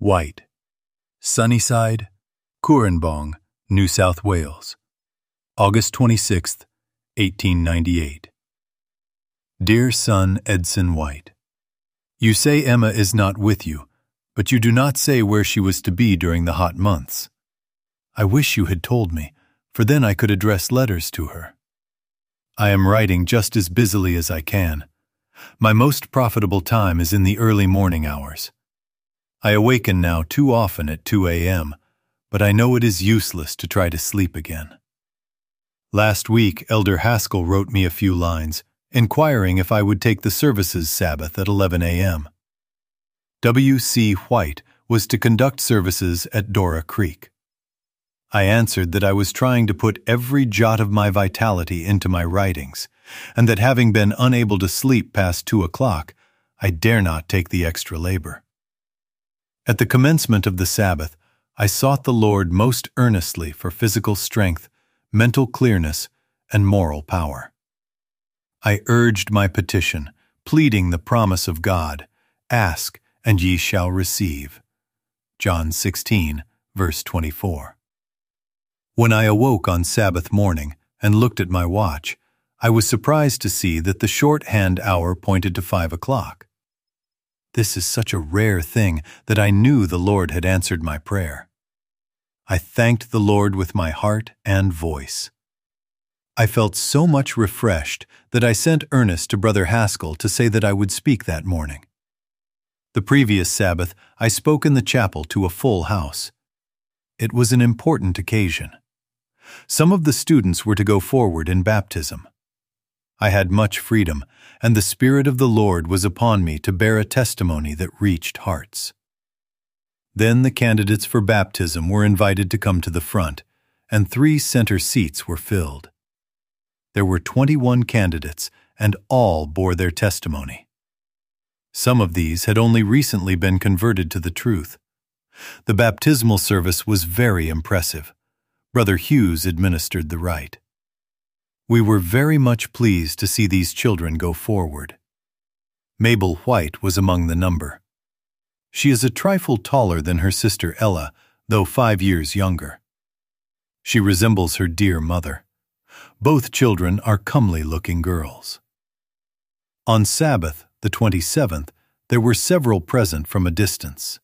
White, Sunnyside, Cooranbong, New South Wales, August 26, 1898. Dear son Edson White, you say Emma is not with you, but you do not say where she was to be during the hot months. I wish you had told me, for then I could address letters to her. I am writing just as busily as I can. My most profitable time is in the early morning hours. I awaken now too often at 2 a.m., but I know it is useless to try to sleep again. Last week, Elder Haskell wrote me a few lines, inquiring if I would take the services Sabbath at 11 a.m. W.C. White was to conduct services at Dora Creek. I answered that I was trying to put every jot of my vitality into my writings, and that having been unable to sleep past 2 o'clock, I dare not take the extra labor. At the commencement of the Sabbath, I sought the Lord most earnestly for physical strength, mental clearness, and moral power. I urged my petition, pleading the promise of God, "Ask, and ye shall receive." John 16, verse 24. When I awoke on Sabbath morning and looked at my watch, I was surprised to see that the shorthand hour pointed to 5 o'clock. This is such a rare thing that I knew the Lord had answered my prayer. I thanked the Lord with my heart and voice. I felt so much refreshed that I sent Ernest to Brother Haskell to say that I would speak that morning. The previous Sabbath, I spoke in the chapel to a full house. It was an important occasion. Some of the students were to go forward in baptism. I had much freedom, and the Spirit of the Lord was upon me to bear a testimony that reached hearts. Then the candidates for baptism were invited to come to the front, and 3 center seats were filled. There were 21 candidates, and all bore their testimony. Some of these had only recently been converted to the truth. The baptismal service was very impressive. Brother Hughes administered the rite. We were very much pleased to see these children go forward. Mabel White was among the number. She is a trifle taller than her sister Ella, though 5 years younger. She resembles her dear mother. Both children are comely-looking girls. On Sabbath, the 27th, there were several present from a distance.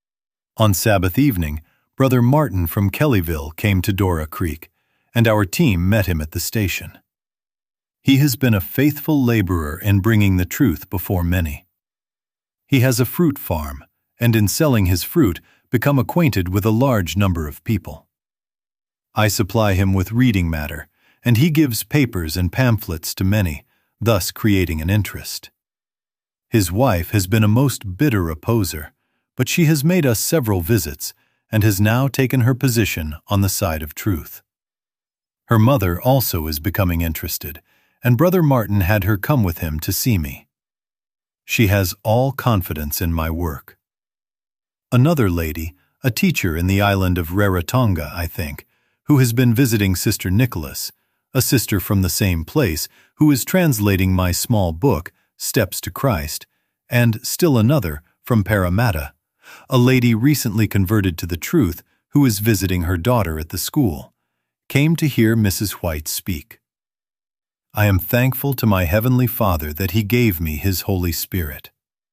On Sabbath evening, Brother Martin from Kellyville came to Dora Creek, and our team met him at the station. He has been a faithful laborer in bringing the truth before many. He has a fruit farm, and in selling his fruit, become acquainted with a large number of people. I supply him with reading matter, and he gives papers and pamphlets to many, thus creating an interest. His wife has been a most bitter opposer, but she has made us several visits, and has now taken her position on the side of truth. Her mother also is becoming interested, and Brother Martin had her come with him to see me. She has all confidence in my work. Another lady, a teacher in the island of Rarotonga, I think, who has been visiting Sister Nicholas, a sister from the same place, who is translating my small book, Steps to Christ, and still another from Parramatta, a lady recently converted to the truth who is visiting her daughter at the school, came to hear Mrs. White speak. I am thankful to my Heavenly Father that He gave me His Holy Spirit.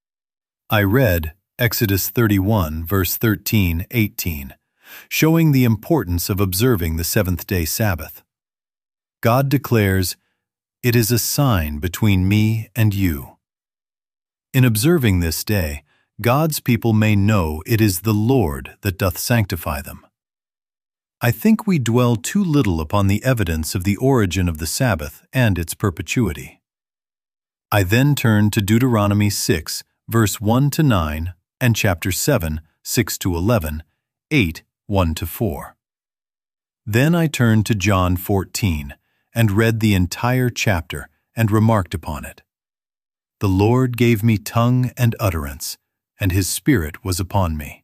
I read Exodus 31, verse 13-18, showing the importance of observing the seventh-day Sabbath. God declares, "It is a sign between me and you." In observing this day, God's people may know it is the Lord that doth sanctify them. I think we dwell too little upon the evidence of the origin of the Sabbath and its perpetuity. I then turn to Deuteronomy 6, verse 1-9, and chapter 7, 6-11, 8, 1-4. Then I turned to John 14, and read the entire chapter and remarked upon it. The Lord gave me tongue and utterance, and His Spirit was upon me.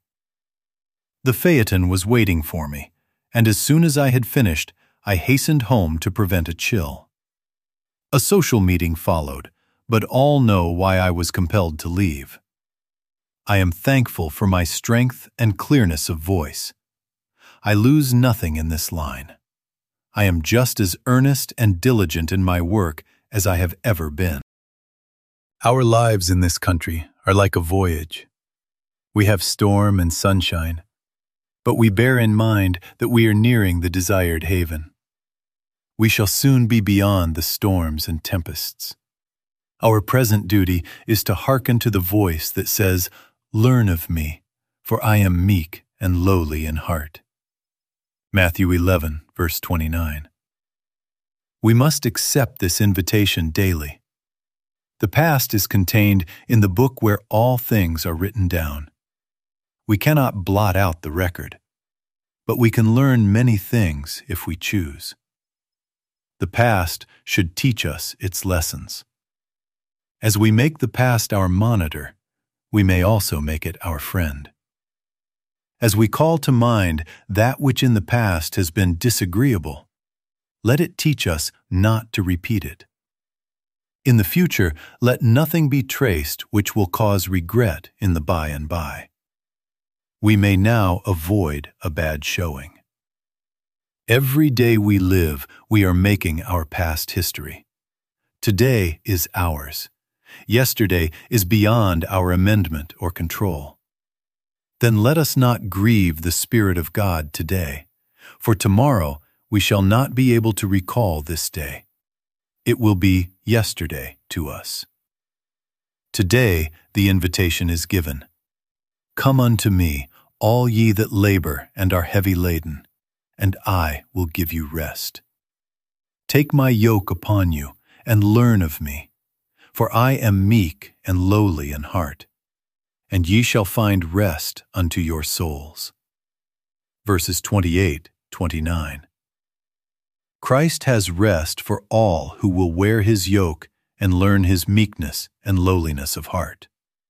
The phaeton was waiting for me, and as soon as I had finished, I hastened home to prevent a chill. A social meeting followed, but all know why I was compelled to leave. I am thankful for my strength and clearness of voice. I lose nothing in this line. I am just as earnest and diligent in my work as I have ever been. Our lives in this country are like a voyage. We have storm and sunshine, but we bear in mind that we are nearing the desired haven. We shall soon be beyond the storms and tempests. Our present duty is to hearken to the voice that says, "Learn of me, for I am meek and lowly in heart." Matthew 11, verse 29. We must accept this invitation daily. The past is contained in the book where all things are written down. We cannot blot out the record, but we can learn many things if we choose. The past should teach us its lessons. As we make the past our monitor, we may also make it our friend. As we call to mind that which in the past has been disagreeable, let it teach us not to repeat it. In the future, let nothing be traced which will cause regret in the by and by. We may now avoid a bad showing. Every day we live, we are making our past history. Today is ours. Yesterday is beyond our amendment or control. Then let us not grieve the Spirit of God today, for tomorrow we shall not be able to recall this day. It will be yesterday to us. Today the invitation is given. Come unto me, all ye that labor and are heavy laden, and I will give you rest. Take my yoke upon you, and learn of me, for I am meek and lowly in heart, and ye shall find rest unto your souls. Verses 28, 29. Christ has rest for all who will wear his yoke and learn his meekness and lowliness of heart.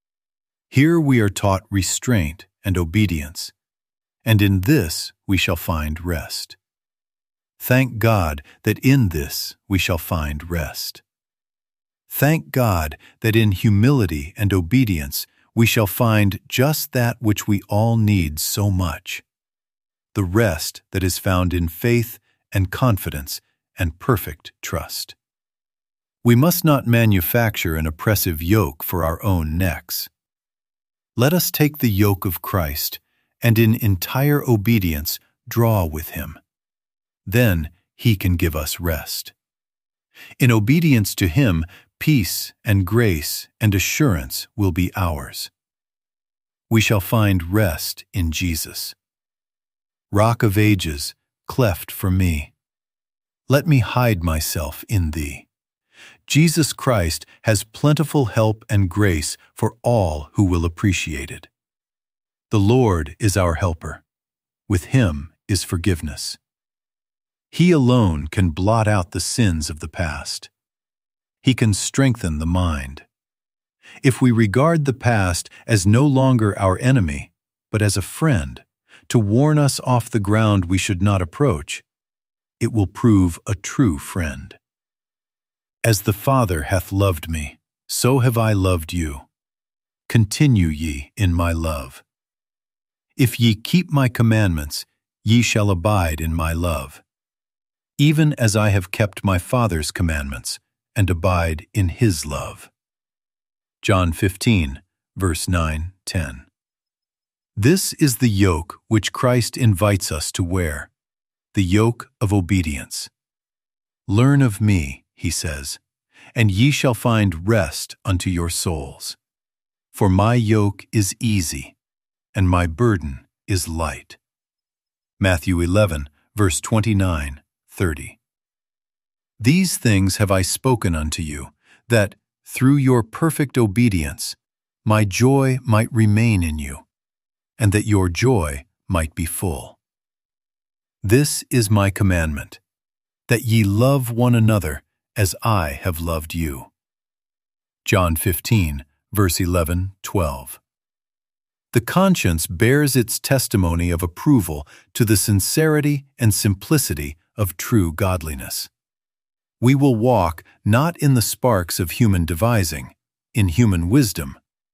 Here we are taught restraint and obedience, and in this we shall find rest. Thank God that in this we shall find rest. Thank God that in humility and obedience we shall find just that which we all need so much, the rest that is found in faith and confidence and perfect trust. We must not manufacture an oppressive yoke for our own necks. Let us take the yoke of Christ and in entire obedience draw with him. Then he can give us rest. In obedience to him, peace and grace and assurance will be ours. We shall find rest in Jesus. Rock of ages, cleft for me, let me hide myself in thee. Jesus Christ has plentiful help and grace for all who will appreciate it. The Lord is our helper. With him is forgiveness. He alone can blot out the sins of the past. He can strengthen the mind. If we regard the past as no longer our enemy, but as a friend, to warn us off the ground we should not approach, it will prove a true friend. As the Father hath loved me, so have I loved you. Continue ye in my love. If ye keep my commandments, ye shall abide in my love, even as I have kept my Father's commandments, and abide in his love. John 15, verse 9, 10. This is the yoke which Christ invites us to wear, the yoke of obedience. Learn of me, he says, and ye shall find rest unto your souls. For my yoke is easy, and my burden is light. Matthew 11, verse 29, 30. These things have I spoken unto you, that, through your perfect obedience, my joy might remain in you, and that your joy might be full. This is my commandment, that ye love one another as I have loved you. John 15, verse 11, 12. The conscience bears its testimony of approval to the sincerity and simplicity of true godliness. We will walk not in the sparks of human devising, in human wisdom,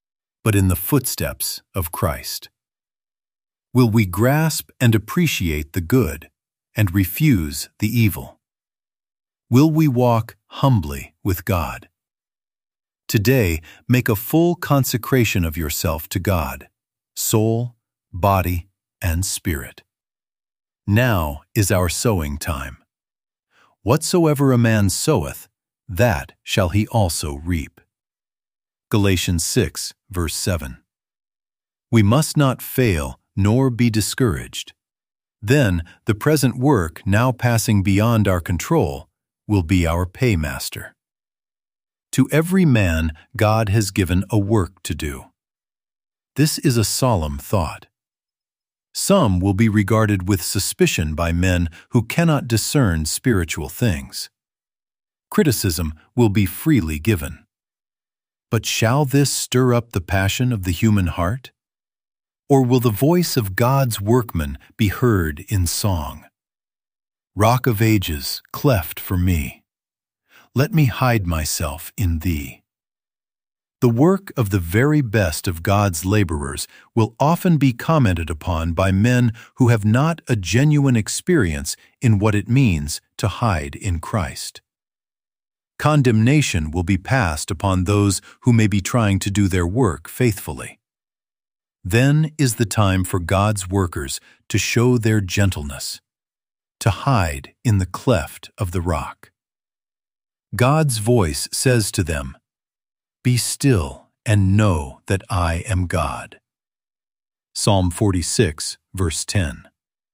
but in the footsteps of Christ? Will we grasp and appreciate the good and refuse the evil? Will we walk humbly with God? Today, make a full consecration of yourself to God, soul, body, and spirit. Now is our sowing time. Whatsoever a man soweth, that shall he also reap. Galatians 6, verse 7. We must not fail nor be discouraged. Then the present work, now passing beyond our control, will be our paymaster. To every man God has given a work to do. This is a solemn thought. Some will be regarded with suspicion by men who cannot discern spiritual things. Criticism will be freely given. But shall this stir up the passion of the human heart? Or will the voice of God's workman be heard in song? Rock of ages, cleft for me, let me hide myself in thee. The work of the very best of God's laborers will often be commented upon by men who have not a genuine experience in what it means to hide in Christ. Condemnation will be passed upon those who may be trying to do their work faithfully. Then is the time for God's workers to show their gentleness, to hide in the cleft of the rock. God's voice says to them, "Be still and know that I am God." Psalm 46, verse 10.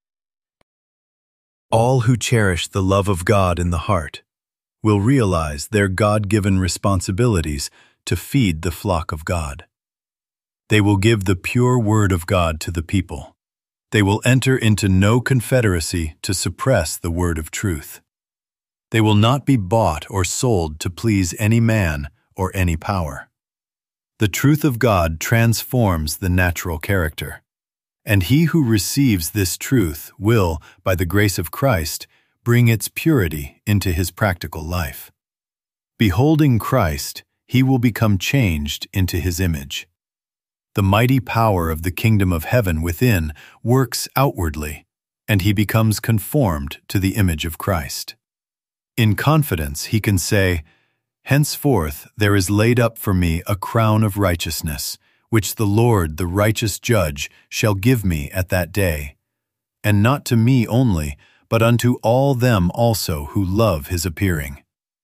All who cherish the love of God in the heart will realize their God-given responsibilities to feed the flock of God. They will give the pure word of God to the people. They will enter into no confederacy to suppress the word of truth. They will not be bought or sold to please any man or any power. The truth of God transforms the natural character, and he who receives this truth will, by the grace of Christ, bring its purity into his practical life. Beholding Christ, he will become changed into his image. The mighty power of the kingdom of heaven within works outwardly, and he becomes conformed to the image of Christ. In confidence he can say, "Henceforth there is laid up for me a crown of righteousness, which the Lord, the righteous judge, shall give me at that day, and not to me only, but unto all them also who love his appearing."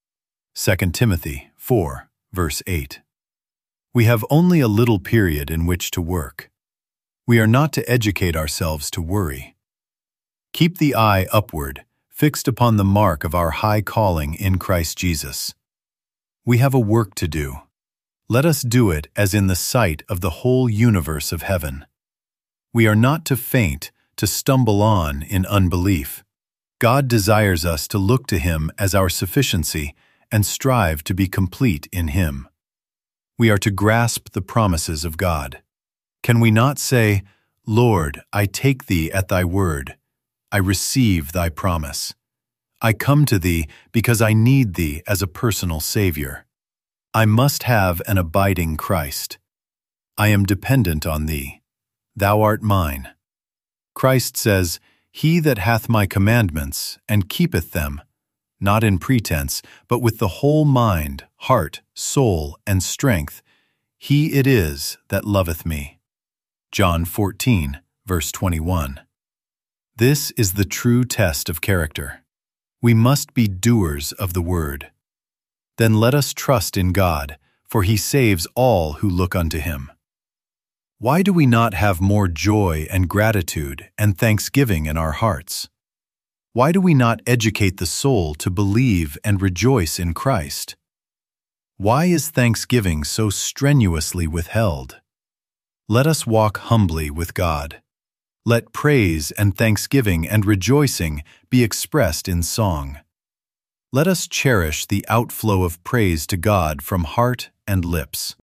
2 Timothy 4, verse 8. We have only a little period in which to work. We are not to educate ourselves to worry. Keep the eye upward, fixed upon the mark of our high calling in Christ Jesus. We have a work to do. Let us do it as in the sight of the whole universe of heaven. We are not to faint, to stumble on in unbelief. God desires us to look to him as our sufficiency and strive to be complete in him. We are to grasp the promises of God. Can we not say, "Lord, I take thee at thy word. I receive thy promise. I come to thee because I need thee as a personal Savior. I must have an abiding Christ. I am dependent on thee. Thou art mine." Christ says, "He that hath my commandments and keepeth them, not in pretense, but with the whole mind, heart, soul, and strength, he it is that loveth me." John 14, verse 21. This is the true test of character. We must be doers of the word. Then let us trust in God, for he saves all who look unto him. Why do we not have more joy and gratitude and thanksgiving in our hearts? Why do we not educate the soul to believe and rejoice in Christ? Why is thanksgiving so strenuously withheld? Let us walk humbly with God. Let praise and thanksgiving and rejoicing be expressed in song. Let us cherish the outflow of praise to God from heart and lips.